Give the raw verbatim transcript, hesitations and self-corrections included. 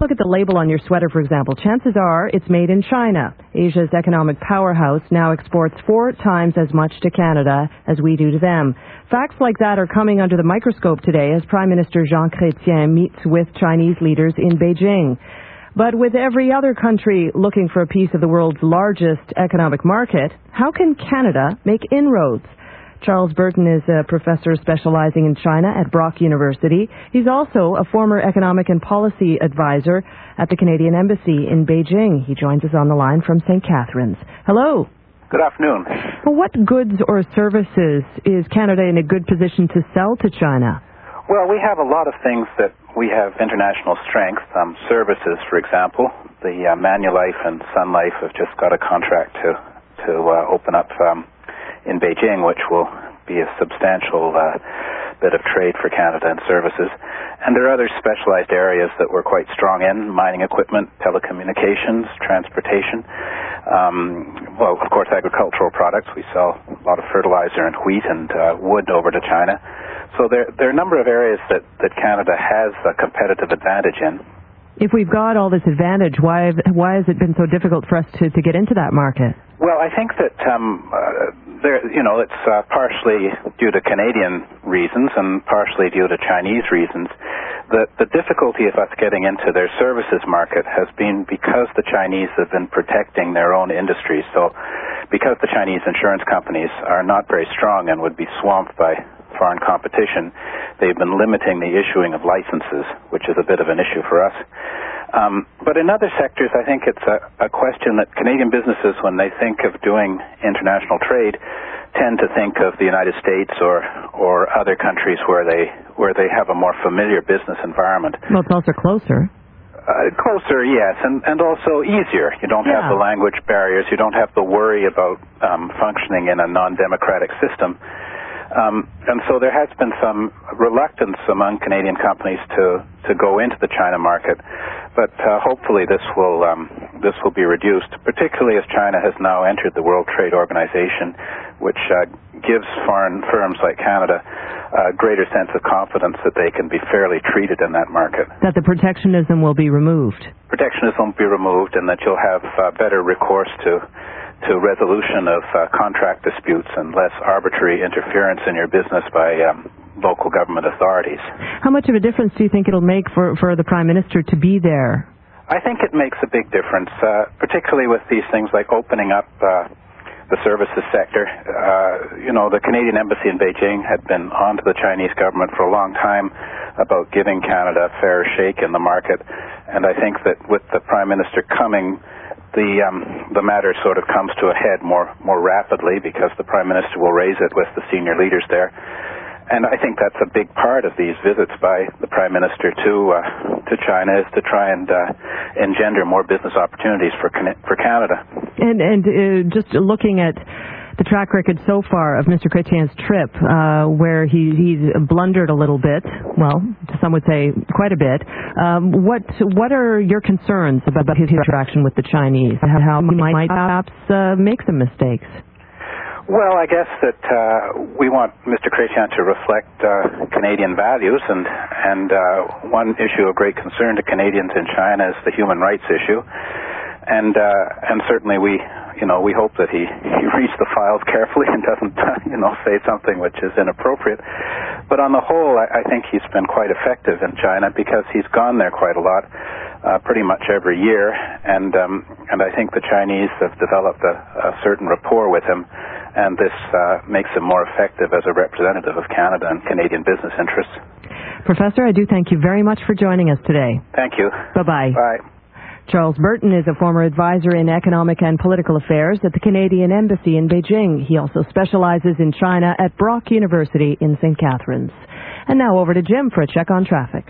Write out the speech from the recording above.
Look at the label on your sweater, for example. Chances are it's made in China. Asia's economic powerhouse now exports four times as much to Canada as we do to them. Facts like that are coming under the microscope today as Prime Minister Jean Chrétien meets with Chinese leaders in Beijing. But with every other country looking for a piece of the world's largest economic market, how can Canada make inroads? Charles Burton is a professor specializing in China at Brock University. He's also a former economic and policy advisor at the Canadian Embassy in Beijing. He joins us on the line from Saint Catharines. Hello. Good afternoon. Well, what goods or services is Canada in a good position to sell to China? Well, we have a lot of things that we have international strength. Um, services, for example. The uh, Manulife and Sun Life have just got a contract to, to uh, open up um, in Beijing, which will be a substantial uh, bit of trade for Canada and services. And there are other specialized areas that we're quite strong in: mining equipment, telecommunications, transportation. Um, well, of course, agricultural products. We sell a lot of fertilizer and wheat and uh, wood over to China. So there, there are a number of areas that, that Canada has a competitive advantage in. If we've got all this advantage, why why has it been so difficult for us to, to get into that market? Well, I think that um, uh, there, you know, it's uh, partially due to Canadian reasons and partially due to Chinese reasons. The, the difficulty of us getting into their services market has been because the Chinese have been protecting their own industries. So because the Chinese insurance companies are not very strong and would be swamped by foreign competition, they've been limiting the issuing of licenses, which is a bit of an issue for us. Um, but in other sectors, I think it's a, a question that Canadian businesses, when they think of doing international trade, tend to think of the United States or or other countries where they where they have a more familiar business environment. Well, it's also closer. Uh, closer, yes, and, and also easier. You don't yeah. have the language barriers. You don't have to worry about um, functioning in a non-democratic system. Um, and so there has been some reluctance among Canadian companies to, to go into the China market, but uh, hopefully this will um, this will be reduced, particularly as China has now entered the World Trade Organization, which uh, gives foreign firms like Canada a greater sense of confidence that they can be fairly treated in that market. That the protectionism will be removed. Protectionism will be removed, and that you'll have uh, better recourse to to resolution of uh, contract disputes and less arbitrary interference in your business by um, local government authorities. How much of a difference do you think it'll make for, for the Prime Minister to be there? I think it makes a big difference, uh, particularly with these things like opening up uh, the services sector. Uh, you know, the Canadian Embassy in Beijing had been on to the Chinese government for a long time about giving Canada a fair shake in the market, and I think that with the Prime Minister coming, the um, the matter sort of comes to a head more more rapidly because the Prime Minister will raise it with the senior leaders there. And I think that's a big part of these visits by the Prime Minister to uh, to China, is to try and uh, engender more business opportunities for for Canada. And and uh, just looking at the track record so far of Mister Chrétien's trip, uh, where he, he's blundered a little bit, well, some would say quite a bit. Um, what what are your concerns about his interaction with the Chinese? How he might perhaps uh, make some mistakes? Well, I guess that uh, we want Mister Chrétien to reflect uh, Canadian values, and and uh, one issue of great concern to Canadians in China is the human rights issue, and uh, and certainly we. You know, we hope that he, he reads the files carefully and doesn't, uh, you know, say something which is inappropriate. But on the whole, I, I think he's been quite effective in China because he's gone there quite a lot, uh, pretty much every year. And um, and I think the Chinese have developed a, a certain rapport with him, and this uh, makes him more effective as a representative of Canada and Canadian business interests. Professor, I do thank you very much for joining us today. Thank you. Bye-bye. Bye. Charles Burton is a former advisor in economic and political affairs at the Canadian Embassy in Beijing. He also specializes in China at Brock University in Saint Catharines. And now over to Jim for a check on traffic.